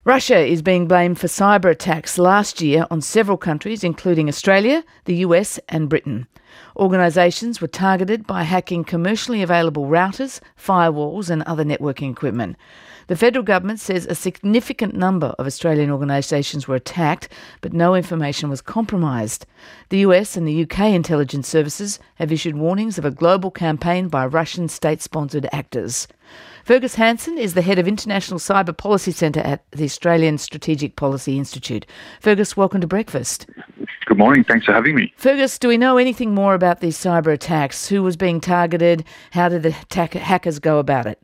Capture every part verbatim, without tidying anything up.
Russia is being blamed for cyber attacks last year on several countries, including Australia, the U S and Britain. Organisations were targeted by hacking commercially available routers, firewalls and other networking equipment. The federal government says a significant number of Australian organisations were attacked, but no information was compromised. The U S and the U K intelligence services have issued warnings of a global campaign by Russian state-sponsored actors. Fergus Hanson is the head of International Cyber Policy Centre at the Australian Strategic Policy Institute. Fergus, welcome to Breakfast. Good morning. Thanks for having me. Fergus, do we know anything more about these cyber attacks? Who was being targeted? How did the attack- hackers go about it?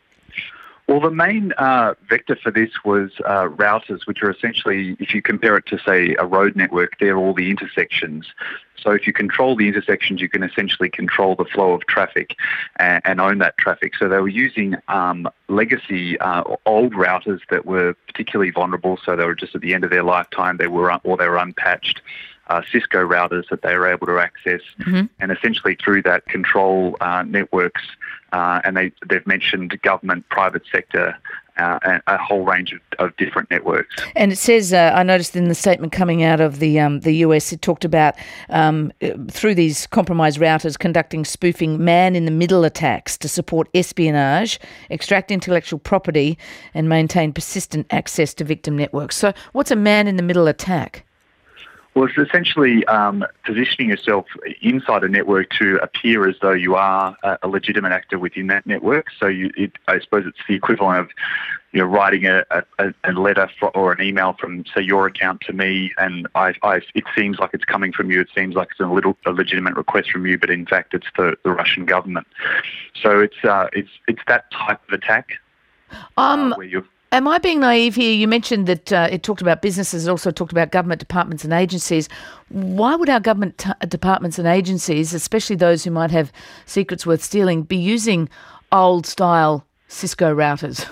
Well, the main uh, vector for this was uh, routers, which are essentially, if you compare it to, say, a road network, they're all the intersections. So if you control the intersections, you can essentially control the flow of traffic and, and own that traffic. So they were using um, legacy uh, old routers that were particularly vulnerable. So they were just at the end of their lifetime, they were or they were unpatched. Uh, Cisco routers that they were able to access, mm-hmm. and essentially through that control uh, networks, uh, and they, they've mentioned government, private sector, uh, and a whole range of, of different networks. And it says, uh, I noticed in the statement coming out of the um, the U S, it talked about um, through these compromised routers conducting spoofing man-in-the-middle attacks to support espionage, extract intellectual property, and maintain persistent access to victim networks. So what's a man-in-the-middle attack? Well, it's essentially um, positioning yourself inside a network to appear as though you are a, a legitimate actor within that network. So you, it, I suppose it's the equivalent of, you know, writing a, a, a letter for, or an email from, say, your account to me, and I, I, it seems like it's coming from you. It seems like it's a little a legitimate request from you, but in fact, it's the, the Russian government. So it's uh, it's it's that type of attack um, uh, where you're. Am I being naive here? You mentioned that uh, it talked about businesses, it also talked about government departments and agencies. Why would our government t- departments and agencies, especially those who might have secrets worth stealing, be using old-style Cisco routers?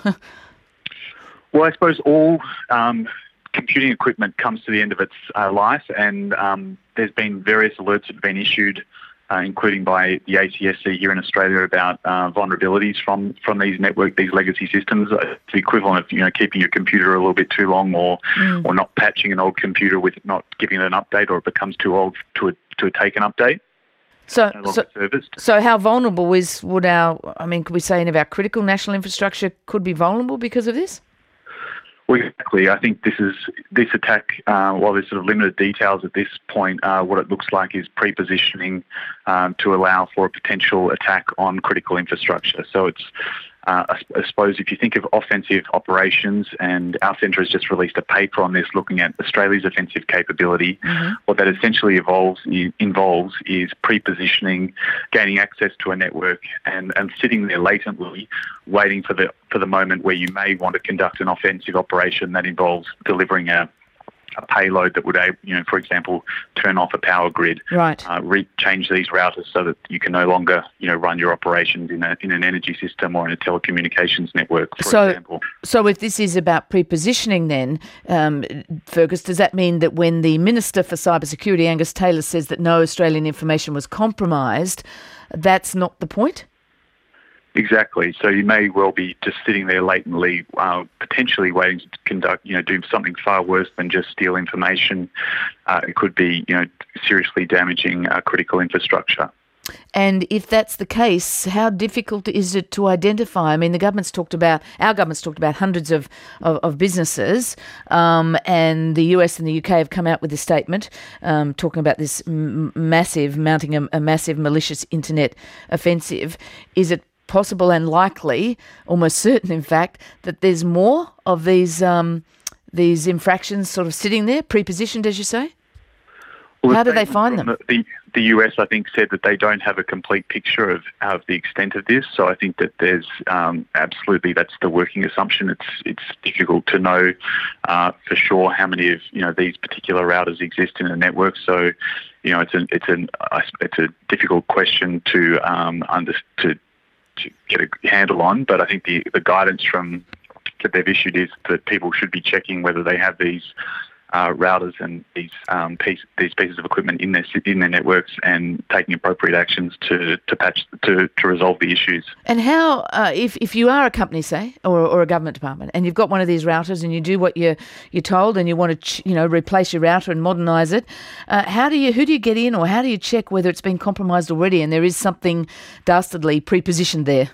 Well, I suppose all um, computing equipment comes to the end of its uh, life, and um, there's been various alerts that have been issued, Uh, including by the A C S C here in Australia, about uh, vulnerabilities from, from these network, these legacy systems. It's the equivalent of, you know, keeping your computer a little bit too long, or mm. or not patching an old computer with not giving it an update, or it becomes too old to a, to take an update. So, no so, so how vulnerable is would our? I mean, could we say any of our critical national infrastructure could be vulnerable because of this? Well, exactly. I think this is this attack, uh, while there's sort of limited details at this point, uh, what it looks like is pre-positioning um, to allow for a potential attack on critical infrastructure. So it's, uh, I, I suppose, if you think of offensive operations, and our centre has just released a paper on this looking at Australia's offensive capability, mm-hmm. what that essentially evolves, involves is pre-positioning, gaining access to a network, and, and sitting there latently, waiting for the for the moment where you may want to conduct an offensive operation that involves delivering a, a payload that would, you know, for example, turn off a power grid, right? Uh, re- change these routers so that you can no longer, you know, run your operations in a in an energy system or in a telecommunications network, for so, example. So, if this is about pre-positioning, then, um, Fergus, does that mean that when the Minister for Cybersecurity, Angus Taylor, says that no Australian information was compromised, that's not the point? Exactly. So you may well be just sitting there latently, uh, potentially waiting to conduct, you know, do something far worse than just steal information. Uh, it could be, you know, seriously damaging uh, critical infrastructure. And if that's the case, how difficult is it to identify? I mean, the government's talked about, our government's talked about hundreds of, of, of businesses, um, and the U S and the U K have come out with a statement um, talking about this m- massive, mounting a, a massive malicious internet offensive. Is it possible and likely, almost certain in fact, that there's more of these um, these infractions sort of sitting there, pre-positioned, as you say? Well, how do they find them? The, the U S, I think, said that they don't have a complete picture of, of the extent of this. So I think that there's um, absolutely, that's the working assumption. It's it's difficult to know uh, for sure how many of, you know, these particular routers exist in a network. So, you know, it's an it's an it's a difficult question to um, under to to get a handle on, but I think the, the guidance from that they've issued is that people should be checking whether they have these uh, routers and these um, piece, these pieces of equipment in their in their networks and taking appropriate actions to to patch to, to resolve the issues. And how, uh, if if you are a company, say, or or a government department, and you've got one of these routers and you do what you're you're told, and you want to ch- you know replace your router and modernise it, uh, how do you who do you get in, or how do you check whether it's been compromised already and there is something dastardly pre-positioned there?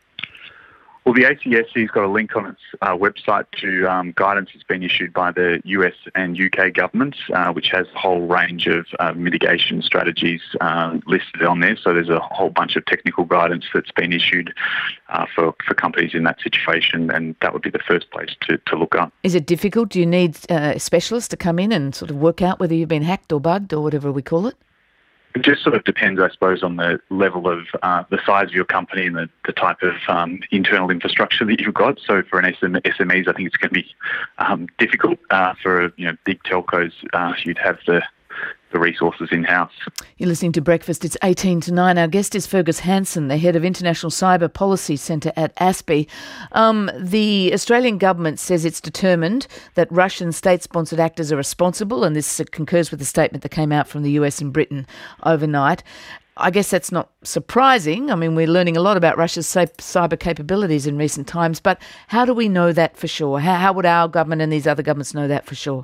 Well, the A C S C's got a link on its uh, website to um, guidance that's been issued by the U S and U K governments, uh, which has a whole range of uh, mitigation strategies uh, listed on there. So there's a whole bunch of technical guidance that's been issued uh, for, for companies in that situation, and that would be the first place to, to look up. Is it difficult? Do you need uh, specialists to come in and sort of work out whether you've been hacked or bugged or whatever we call it? It just sort of depends, I suppose, on the level of uh, the size of your company and the, the type of um, internal infrastructure that you've got. So for an S M Es, I think it's going to be um, difficult. Uh, for you know big telcos, uh, you'd have the the resources in-house. You're listening to Breakfast. It's eighteen to nine. Our guest is Fergus Hanson, the head of International Cyber Policy Centre at A S P I. Um, the Australian government says it's determined that Russian state-sponsored actors are responsible, and this concurs with the statement that came out from the U S and Britain overnight. I guess that's not surprising. I mean, we're learning a lot about Russia's cyber capabilities in recent times, but how do we know that for sure? How, how would our government and these other governments know that for sure?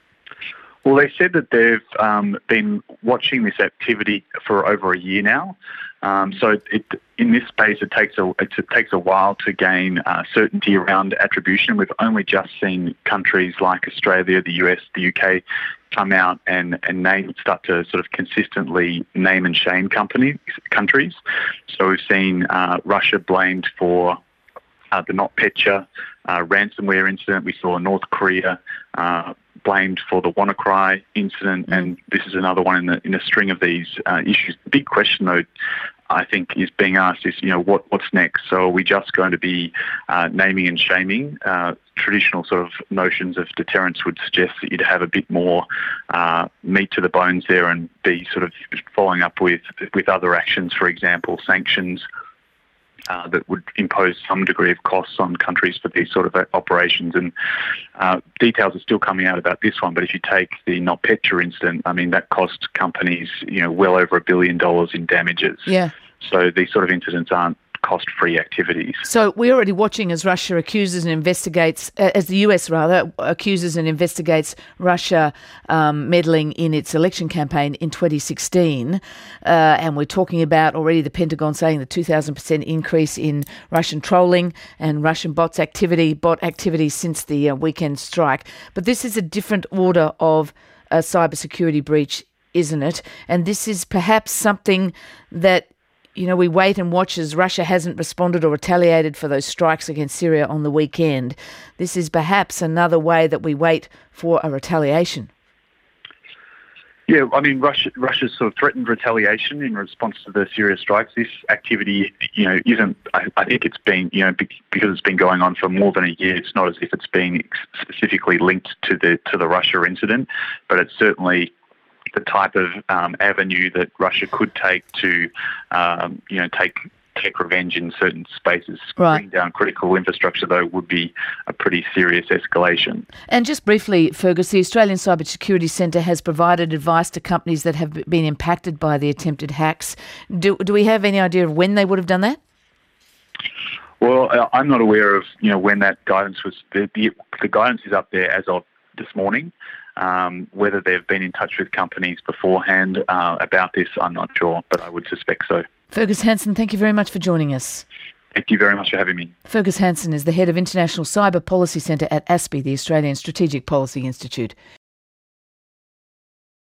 Well, they said that they've um, been watching this activity for over a year now. Um, so it, in this space, it takes a it, it takes a while to gain uh, certainty around attribution. We've only just seen countries like Australia, the U S, the U K come out and, and name start to sort of consistently name and shame companies countries. So we've seen uh, Russia blamed for uh, the NotPetya uh, ransomware incident. We saw North Korea Uh, blamed for the WannaCry incident, mm. and this is another one in the in a string of these uh, issues. The big question, though, I think, is being asked is, you know, what what's next? So are we just going to be uh, naming and shaming? Uh, traditional sort of notions of deterrence would suggest that you'd have a bit more uh, meat to the bones there and be sort of following up with with other actions, for example, sanctions. Uh, that would impose some degree of costs on countries for these sort of operations. And uh, details are still coming out about this one, but if you take the NotPetya incident, I mean, that cost companies, you know, well over a billion dollars in damages. Yeah. So these sort of incidents aren't cost-free activities. So we're already watching as Russia accuses and investigates, uh, as the U S rather, accuses and investigates Russia um, meddling in its election campaign in twenty sixteen. Uh, and we're talking about already the Pentagon saying the two thousand percent increase in Russian trolling and Russian bots activity, bot activity since the uh, weekend strike. But this is a different order of a cybersecurity breach, isn't it? And this is perhaps something that you know, we wait and watch as Russia hasn't responded or retaliated for those strikes against Syria on the weekend. This is perhaps another way that we wait for a retaliation. Yeah, I mean, Russia Russia's sort of threatened retaliation in response to the Syria strikes. This activity, you know, isn't, I, I think it's been, you know, because it's been going on for more than a year, it's not as if it's been specifically linked to the to the Russia incident, but it's certainly the type of um, avenue that Russia could take to, um, you know, take take revenge in certain spaces. Right. Bring down critical infrastructure, though, would be a pretty serious escalation. And just briefly, Fergus, the Australian Cybersecurity Centre has provided advice to companies that have been impacted by the attempted hacks. Do do we have any idea of when they would have done that? Well, I'm not aware of, you know, when that guidance was. The, the, the guidance is up there as of this morning. Um, whether they've been in touch with companies beforehand uh, about this, I'm not sure, but I would suspect so. Fergus Hanson, thank you very much for joining us. Thank you very much for having me. Fergus Hanson is the head of International Cyber Policy Centre at A S P I, the Australian Strategic Policy Institute.